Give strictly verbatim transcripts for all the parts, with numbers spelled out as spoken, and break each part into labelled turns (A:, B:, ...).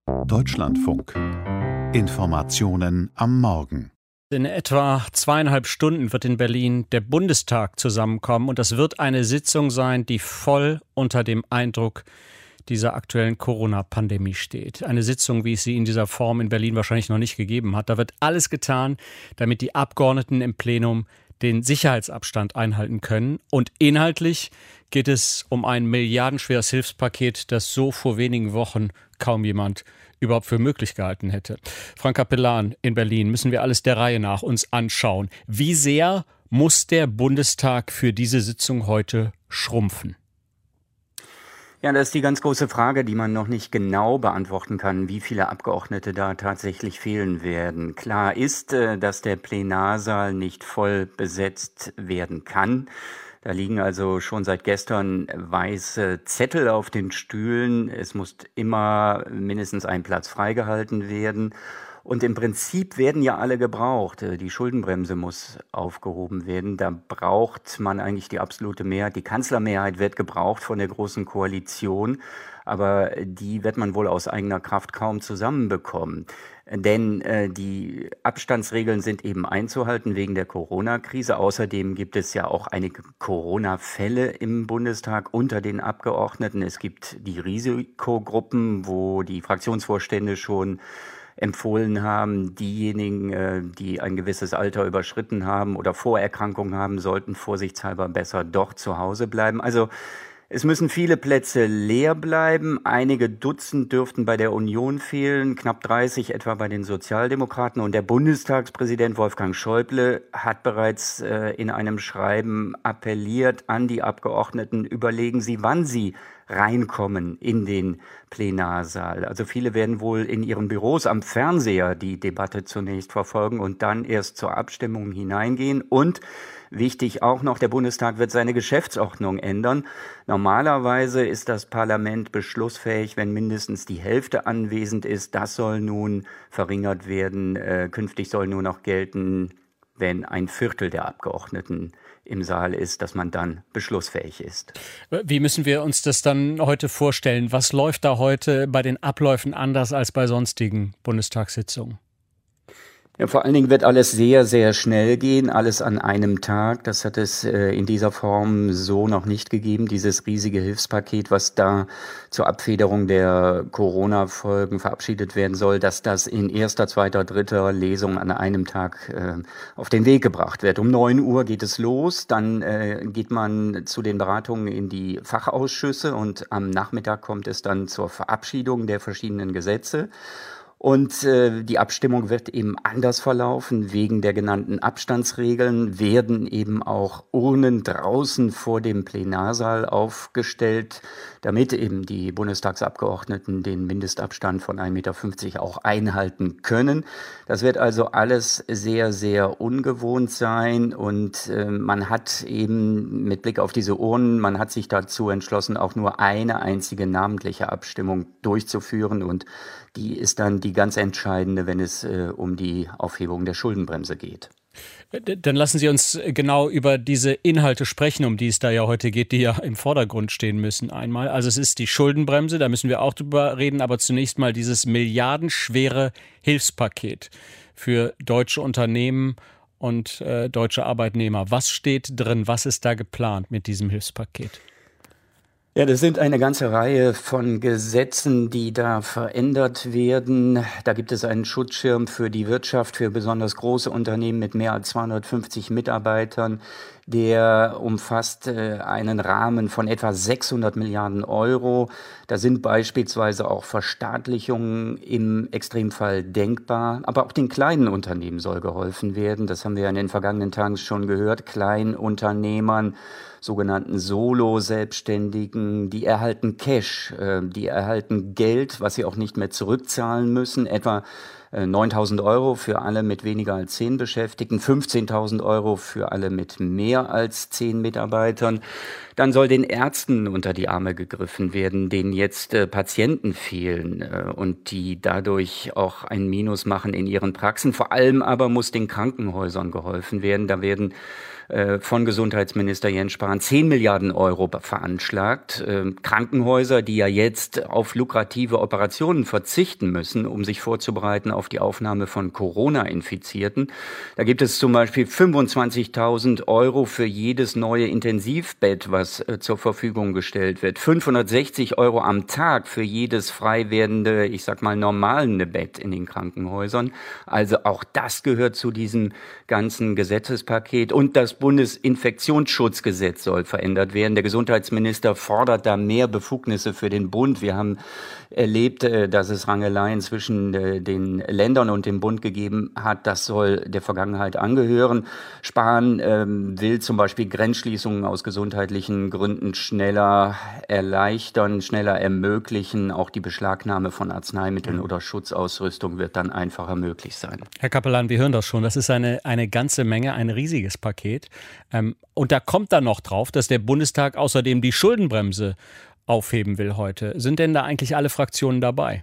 A: Deutschlandfunk. Informationen am Morgen.
B: In etwa zweieinhalb Stunden wird in Berlin der Bundestag zusammenkommen und das wird eine Sitzung sein, die voll unter dem Eindruck dieser aktuellen Corona-Pandemie steht. Eine Sitzung, wie es sie in dieser Form in Berlin wahrscheinlich noch nicht gegeben hat. Da wird alles getan, damit die Abgeordneten im Plenum den Sicherheitsabstand einhalten können. Und inhaltlich geht es um ein milliardenschweres Hilfspaket, das so vor wenigen Wochen kaum jemand überhaupt für möglich gehalten hätte. Frank Capellan in Berlin, müssen wir alles der Reihe nach uns anschauen. Wie sehr muss der Bundestag für diese Sitzung heute schrumpfen?
C: Ja, das ist die ganz große Frage, die man noch nicht genau beantworten kann, wie viele Abgeordnete da tatsächlich fehlen werden. Klar ist, dass der Plenarsaal nicht voll besetzt werden kann. Da liegen also schon seit gestern weiße Zettel auf den Stühlen. Es muss immer mindestens ein Platz freigehalten werden. Und im Prinzip werden ja alle gebraucht. Die Schuldenbremse muss aufgehoben werden. Da braucht man eigentlich die absolute Mehrheit. Die Kanzlermehrheit wird gebraucht von der Großen Koalition. Aber die wird man wohl aus eigener Kraft kaum zusammenbekommen. Denn äh, die Abstandsregeln sind eben einzuhalten wegen der Corona-Krise. Außerdem gibt es ja auch einige Corona-Fälle im Bundestag unter den Abgeordneten. Es gibt die Risikogruppen, wo die Fraktionsvorstände schon empfohlen haben, diejenigen, die ein gewisses Alter überschritten haben oder Vorerkrankungen haben, sollten vorsichtshalber besser doch zu Hause bleiben. Also es müssen viele Plätze leer bleiben. Einige Dutzend dürften bei der Union fehlen, knapp dreißig etwa bei den Sozialdemokraten. Und der Bundestagspräsident Wolfgang Schäuble hat bereits äh, in einem Schreiben appelliert an die Abgeordneten, überlegen Sie, wann Sie reinkommen in den Plenarsaal. Also viele werden wohl in ihren Büros am Fernseher die Debatte zunächst verfolgen und dann erst zur Abstimmung hineingehen. Und wichtig auch noch, der Bundestag wird seine Geschäftsordnung ändern. Normalerweise ist das Parlament beschlussfähig, wenn mindestens die Hälfte anwesend ist. Das soll nun verringert werden. Äh, künftig soll nur noch gelten, wenn ein Viertel der Abgeordneten im Saal ist, dass man dann beschlussfähig ist.
B: Wie müssen wir uns das dann heute vorstellen? Was läuft da heute bei den Abläufen anders als bei sonstigen Bundestagssitzungen?
C: Ja, vor allen Dingen wird alles sehr, sehr schnell gehen, alles an einem Tag. Das hat es äh, in dieser Form so noch nicht gegeben, dieses riesige Hilfspaket, was da zur Abfederung der Corona-Folgen verabschiedet werden soll, dass das in erster, zweiter, dritter Lesung an einem Tag äh, auf den Weg gebracht wird. Um neun Uhr geht es los, dann äh, geht man zu den Beratungen in die Fachausschüsse und am Nachmittag kommt es dann zur Verabschiedung der verschiedenen Gesetze. Und äh, die Abstimmung wird eben anders verlaufen. Wegen der genannten Abstandsregeln werden eben auch Urnen draußen vor dem Plenarsaal aufgestellt, damit eben die Bundestagsabgeordneten den Mindestabstand von ein Meter fünfzig auch einhalten können. Das wird also alles sehr, sehr ungewohnt sein. Und äh, man hat eben mit Blick auf diese Urnen, man hat sich dazu entschlossen, auch nur eine einzige namentliche Abstimmung durchzuführen. Und die ist dann die ganz entscheidende, wenn es äh, um die Aufhebung der Schuldenbremse geht.
B: Dann lassen Sie uns genau über diese Inhalte sprechen, um die es da ja heute geht, die ja im Vordergrund stehen müssen einmal. Also es ist die Schuldenbremse, da müssen wir auch drüber reden, aber zunächst mal dieses milliardenschwere Hilfspaket für deutsche Unternehmen und äh, deutsche Arbeitnehmer. Was steht drin? Was ist da geplant mit diesem Hilfspaket?
C: Ja, das sind eine ganze Reihe von Gesetzen, die da verändert werden. Da gibt es einen Schutzschirm für die Wirtschaft, für besonders große Unternehmen mit mehr als zweihundertfünfzig Mitarbeitern. Der umfasst äh, einen Rahmen von etwa sechshundert Milliarden Euro. Da sind beispielsweise auch Verstaatlichungen im Extremfall denkbar. Aber auch den kleinen Unternehmen soll geholfen werden. Das haben wir in den vergangenen Tagen schon gehört. Kleinunternehmern, sogenannten Solo-Selbstständigen, die erhalten Cash, äh, die erhalten Geld, was sie auch nicht mehr zurückzahlen müssen, etwa äh, neuntausend Euro für alle mit weniger als zehn Beschäftigten, fünfzehntausend Euro für alle mit mehr als zehn Mitarbeitern. Dann soll den Ärzten unter die Arme gegriffen werden, denen jetzt äh, Patienten fehlen äh, und die dadurch auch ein Minus machen in ihren Praxen. Vor allem aber muss den Krankenhäusern geholfen werden. Da werden von Gesundheitsminister Jens Spahn zehn Milliarden Euro veranschlagt. Krankenhäuser, die ja jetzt auf lukrative Operationen verzichten müssen, um sich vorzubereiten auf die Aufnahme von Corona-Infizierten. Da gibt es zum Beispiel fünfundzwanzigtausend Euro für jedes neue Intensivbett, was zur Verfügung gestellt wird. fünfhundertsechzig Euro am Tag für jedes frei werdende, ich sag mal, normale Bett in den Krankenhäusern. Also auch das gehört zu diesem ganzen Gesetzespaket. Und das Bundesinfektionsschutzgesetz soll verändert werden. Der Gesundheitsminister fordert da mehr Befugnisse für den Bund. Wir haben erlebt, dass es Rangeleien zwischen den Ländern und dem Bund gegeben hat. Das soll der Vergangenheit angehören. Spahn ähm, will zum Beispiel Grenzschließungen aus gesundheitlichen Gründen schneller erleichtern, schneller ermöglichen. Auch die Beschlagnahme von Arzneimitteln oder Schutzausrüstung wird dann einfacher möglich sein.
B: Herr Capellan, wir hören das schon. Das ist eine, eine ganze Menge, ein riesiges Paket. Ähm, und da kommt dann noch drauf, dass der Bundestag außerdem die Schuldenbremse aufheben will heute. Sind denn da eigentlich alle Fraktionen dabei?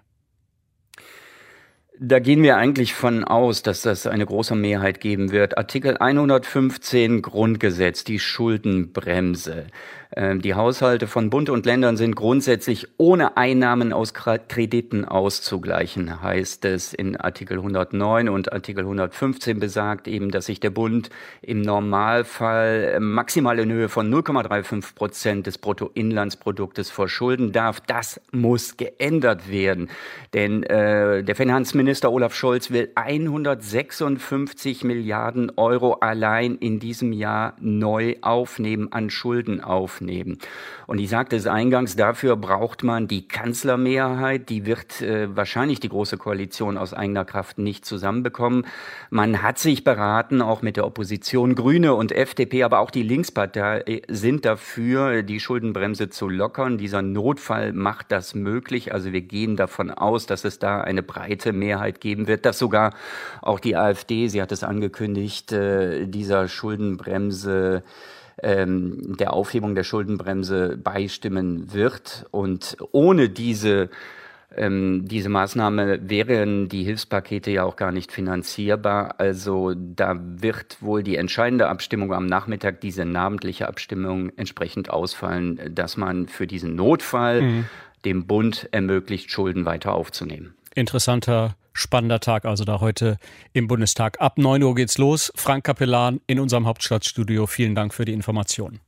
C: Da gehen wir eigentlich von aus, dass das eine große Mehrheit geben wird. Artikel hundertfünfzehn Grundgesetz, die Schuldenbremse. Die Haushalte von Bund und Ländern sind grundsätzlich ohne Einnahmen aus Krediten auszugleichen, heißt es in Artikel hundertneun, und Artikel hundertfünfzehn besagt eben, dass sich der Bund im Normalfall maximal in Höhe von null Komma fünfunddreißig Prozent des Bruttoinlandsproduktes verschulden darf. Das muss geändert werden, denn äh, der Finanzminister Olaf Scholz will hundertsechsundfünfzig Milliarden Euro allein in diesem Jahr neu aufnehmen, an Schulden aufnehmen. Nehmen. Und ich sagte es eingangs, dafür braucht man die Kanzlermehrheit. Die wird äh, wahrscheinlich die Große Koalition aus eigener Kraft nicht zusammenbekommen. Man hat sich beraten, auch mit der Opposition. Grüne und F D P, aber auch die Linkspartei sind dafür, die Schuldenbremse zu lockern. Dieser Notfall macht das möglich. Also wir gehen davon aus, dass es da eine breite Mehrheit geben wird, dass sogar auch die AfD, sie hat es angekündigt, äh, dieser Schuldenbremse der Aufhebung der Schuldenbremse beistimmen wird. Und ohne diese, ähm, diese Maßnahme wären die Hilfspakete ja auch gar nicht finanzierbar. Also da wird wohl die entscheidende Abstimmung am Nachmittag, diese namentliche Abstimmung, entsprechend ausfallen, dass man für diesen Notfall mhm. dem Bund ermöglicht, Schulden weiter aufzunehmen.
B: Interessanter, spannender Tag also da heute im Bundestag. Ab neun Uhr geht's los. Frank Capellan in unserem Hauptstadtstudio. Vielen Dank für die Informationen.